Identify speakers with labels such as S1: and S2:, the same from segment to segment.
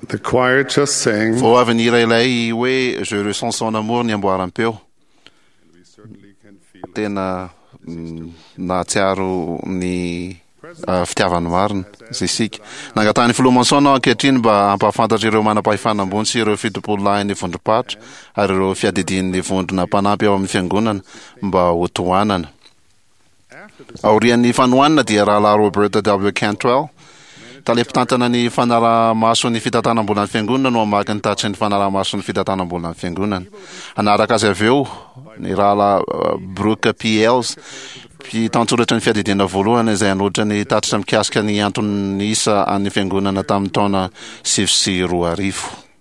S1: The choir just sang.
S2: Fo avy ny ilailay hoe je ressens son amour ny amboaram-peo. Tena nahatsiaro ny fitiavany marina zay isika. Nangatany filomansona ankehitriny mba hampahafantatra ireo manam-pahefana ambony sy ireo fitopolo lahy ny vondrom-patra ary ireo fiadidin'ny vondrona mpanampy ao amin'ny fiangonana mba ho tohanana. Aorian'ny fanohanana dia rahalahy Roberta W. Cantwell talepitantana ny fanaraha-maso ny fitantanam-bola ny fiangonana no hamaky ny tatry ny fanaraha-maso ny fitantanam-bola ny fiangonana. Anaraka azy avy eo ny rahalahy Brooke P. Ells mpitantsoratra ny fiadidina voalohany izay anoatra ny tatitra mikasika ny antony isa an'ny fiangonana tamin'ny taona 2010.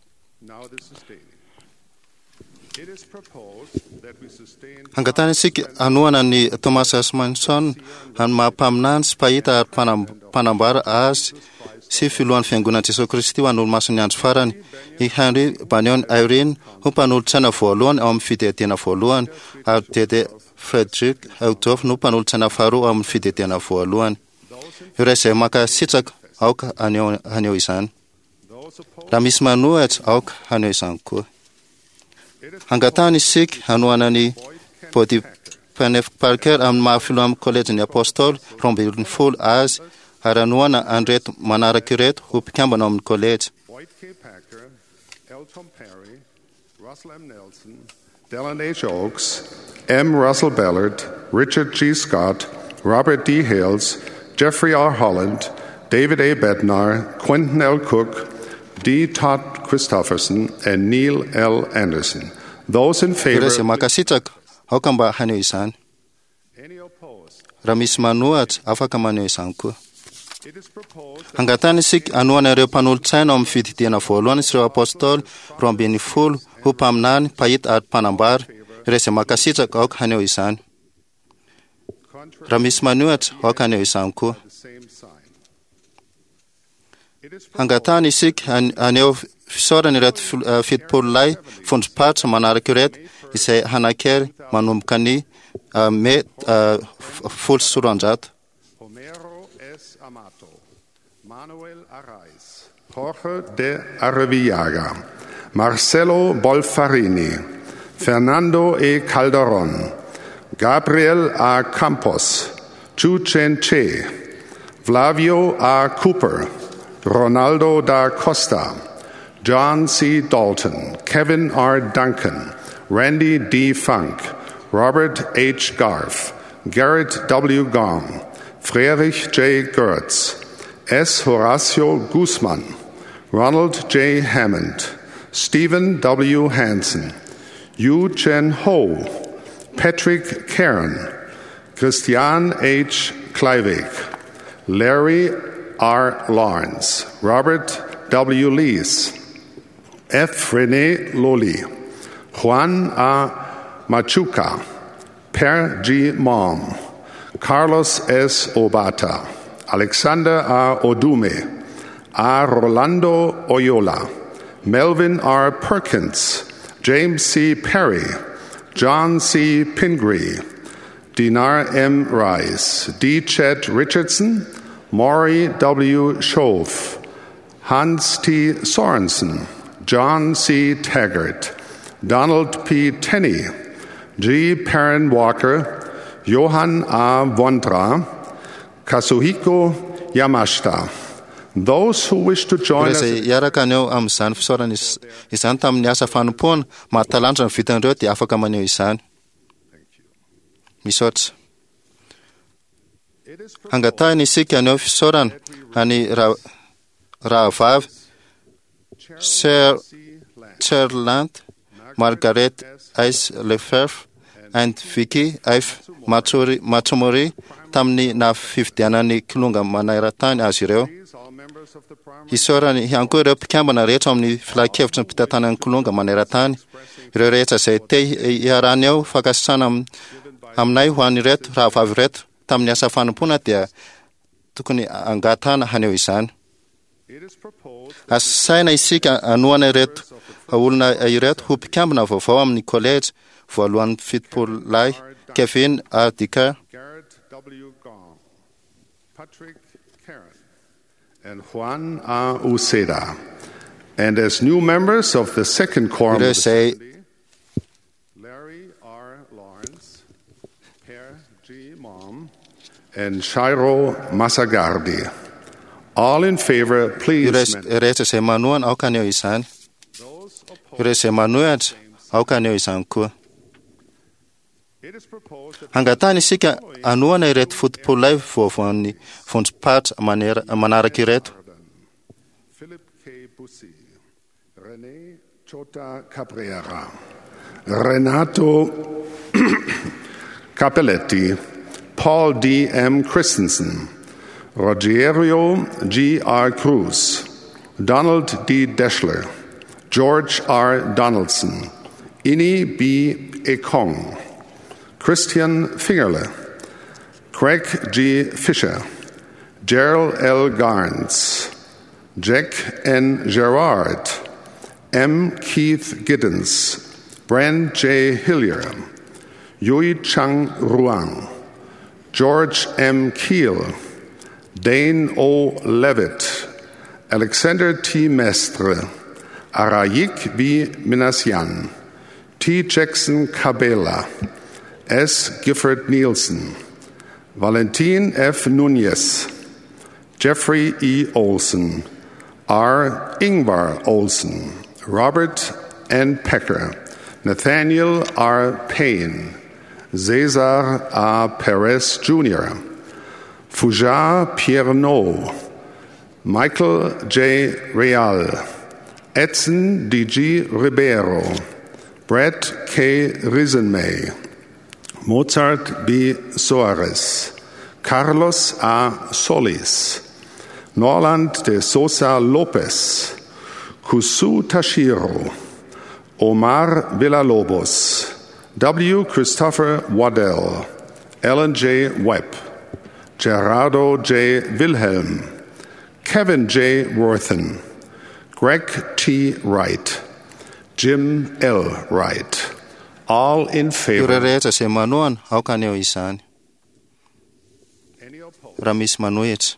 S3: Angatany isika anoana ny Thomas Asmanson any mahampaminany sy pahita ary mpanambara azy sy filohan'ny fiangonana Jesosy Kristy ho an'olo masony andro farany. I Henry Banion Irene ho mpanolotsaina voalohany ao amin'ny fidedena voalohany ary Dede Frederick Eudorf no mpanolotsaina faharoa ao amin'ny fidedena voalohany. Ireo izay makasitraka aoka haneo izany. Raha misy manohatra aoka haneo izany koa. Angatany isika hanoana ny Body Penef Parker amin'ny mahafilo amin'ny kolejin'ny apôstôly roambin'ny folo azy ary hanoana andreto manaraka ireto ho mpikambana amin'ny kolejy.
S1: Boyd K. Packer, L. Tom Perry, Russell M. Nelson, Dylan H. Oaks, M. Russell Ballard, Richard G. Scott, Robert D. Hales, Jeffrey R. Holland, David A. Bednar, Quentin L. Cook, D. Todd Christofferson, and Neil L. Anderson. Those in favor.
S3: Aoka mba haneo izany. Raha misy manohatra afaka maneo izany koa. Angatany isika anoana ireo mpanolotsaina ao amin'ny fididena voalohany sy ireo apôstôly roa ambin'ny folo ho mpaminany, pahita ary mpanambary. Ireo izay makasitraka aoka haneo izany. Raha misy manohatra aoka haneo izany koa. Angatany isika haneo fisaorana ireto fitopolo lahy vondrom-patra manaraka ireto izay hanakery manomboka ny folo sy roanjato.
S1: Homero S. Amato, Manuel Arraiz, Jorge de Arrevillaga, Marcelo Bolfarini, Fernando E. Calderon, Gabriel A. Campos, Chu Chen Che, Flavio A. Cooper, Ronaldo da Costa, John C. Dalton, Kevin R. Duncan, Randy D. Funk, Robert H. Garf, Garrett W. Gong, Friedrich J. Gertz, S. Horacio Guzman, Ronald J. Hammond, Stephen W. Hansen, Yu Chen Ho, Patrick Karen, Christian H. Kleivik, Larry R. Lawrence, Robert W. Lees, F. René Loli, Juan A. Machuca, Per G. Mom, Carlos S. Obata, Alexander A. Odume, A. Rolando Oyola, Melvin R. Perkins, James C. Perry, John C. Pingree, Dinar M. Rice, D. Chet Richardson, Maury W. Schoaf, Hans T. Sorensen, John C. Taggart, Donald P. Tenney, G. Perrin Walker, Johann A. Vondra, Kazuhiko Yamashita. Those who wish to join us.
S3: Yaraka aneo amin'izany fisaorana izany tamin'ny asa fanompoana mahatalantra ny vitan'ireo dia afaka maneo izany. Misaotra. Angatahiny isika aneo fisaorana any rahavavy Sir Cherland, Margaret S. Lefebvre, and Vicky F. Matsumori tamin'ny nafifidianan'ny kilonga manairan-tany azy ireo. Isaorany ihany koa ireo mpikambana rehetra amin'ny filakevitry ny mpitantanan'ny kilonga manairan-tany. Ireo rehetra izay te iarany ao fakasisana aminay ho an'ny reto rahavavy reto tamin'ny asa fanompoana dia tokony angatana haneo izany. Asaina isika anoana ireto olona ireto ho mpikambana vaovao amin'ny kolejy voalohan'ny fitopolo lahy Kevin R. Dicker,
S1: Garrett W. Gong, Patrick Karen, and Juan A. Uceda. And as new members of the second quorum
S3: ireo
S1: of the
S3: izay
S1: assembly, Larry R. Lawrence, Per G. Mom, and Shiro Masagardi. All in favor, please.
S3: ireo rehetra izay manohana aoka aneo izany.
S1: Those opposed,
S3: Ireo izay manohatra aoka aneo izany koa.
S1: it is proposed that
S3: Angatany isika anohana ireto fotopolay voavoan'ny vonjim-patra manaraka ireto.
S1: Philip K. Bussi, René Chota Cabrera, Renato Capelletti, Paul D. M. Christensen, Rogerio G. R. Cruz, Donald D. Deschler, George R. Donaldson, Ini B. Ekong, Christian Fingerle, Craig G. Fisher, Gerald L. Garns, Jack N. Gerard, M. Keith Giddens, Brand J. Hillier, Yui Chang Ruang, George M. Keel, Dane O. Levitt, Alexander T. Mestre, Arayik B. Minasian, T. Jackson Cabela, S. Gifford Nielsen, Valentin F. Nunez, Jeffrey E. Olson, R. Ingvar Olson, Robert N. Pecker, Nathaniel R. Payne, Cesar A. Perez Jr., Foujar Pierno, Michael J. Real, Edson D.G. Ribeiro, Brett K. Risenmay, Mozart B. Soares, Carlos A. Solis, Norland de Sosa Lopez, Kusu Tashiro, Omar Villalobos, W. Christopher Waddell, Ellen J. Webb, Gerardo J. Wilhelm, Kevin J. Worthen, Greg T. Wright, Jim L. Wright. All in
S3: Ireo
S1: favor.
S3: rehetra izay manohana aoka aneo izany.
S1: Any opposed?
S3: Raha misy manohitra.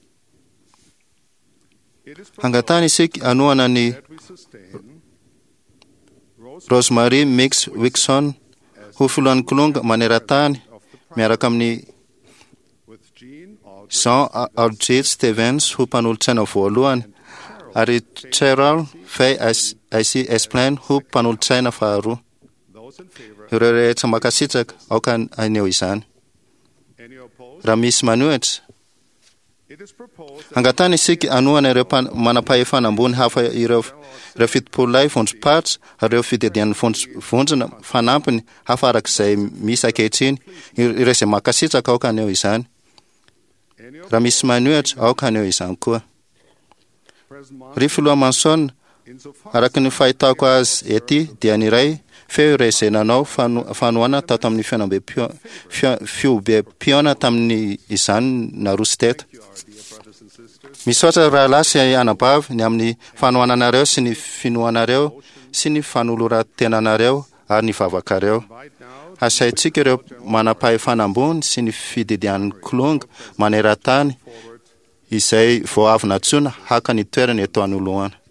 S1: It is
S3: Angatany isika anohana ny
S1: that we sustain
S3: Rosemary Mix Wixon ho filohan'ny kolonga maneran-tany miaraka amin'ny
S1: with Jean Aldrich
S3: Jean Aldrich Stevens ho mpanolotsaina voalohany ary Cheryl Fay IC Esplain ho mpanolotsaina faharoa.
S1: those in favor.
S3: Ireo rehetra makasitraka aoka aneo izany.
S1: Any opposed?
S3: Raha misy manohitra,
S1: It is proposed
S3: angatany isika anohana ireo manam-pahefana ambony hafa ireo fitopolay vonjim-patra ary ireo fidedian'ny vonjina fanampiny hafa arak'izay misy ankehitriny. Ireo izay makasitraka aoka aneo izany.
S1: any
S3: Raha misy manohitra aoka aneo izany koa.
S1: President
S3: Ry filoha Manson,
S1: insofar
S3: araka ny fahitako azy ety dia ny iray feo ireo izay nanao fanohana tao tamin'ny fiobe piona tamin'ny izany narosy teto.
S1: you are, dear brothers and sisters.
S3: Misaotra rahalahy sy anabavy ny amin'ny fanohananareo sy ny finoanareo sy ny fanoloran-tenanareo ary ny vavakareo.
S1: Right now,
S3: Asaitsika ireo manam-pahefana ambony sy ny fididian'ny kolonga maneran-tany izay vao avy natsoina haka ny toerana eto anoloana.